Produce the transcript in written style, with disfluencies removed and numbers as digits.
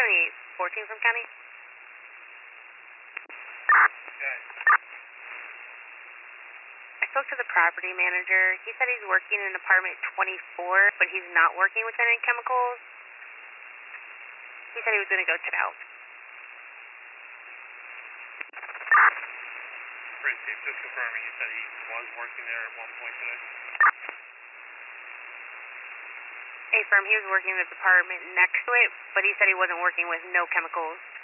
7814 from County. Okay. I spoke to the property manager. He said he's working in apartment 24, but he's not working with any chemicals. He said he was going to go check out. Great, Steve. Just confirming, you said he was working there at one point today? Hey, firm, he was working in the department next to it, but he said he wasn't working with no chemicals.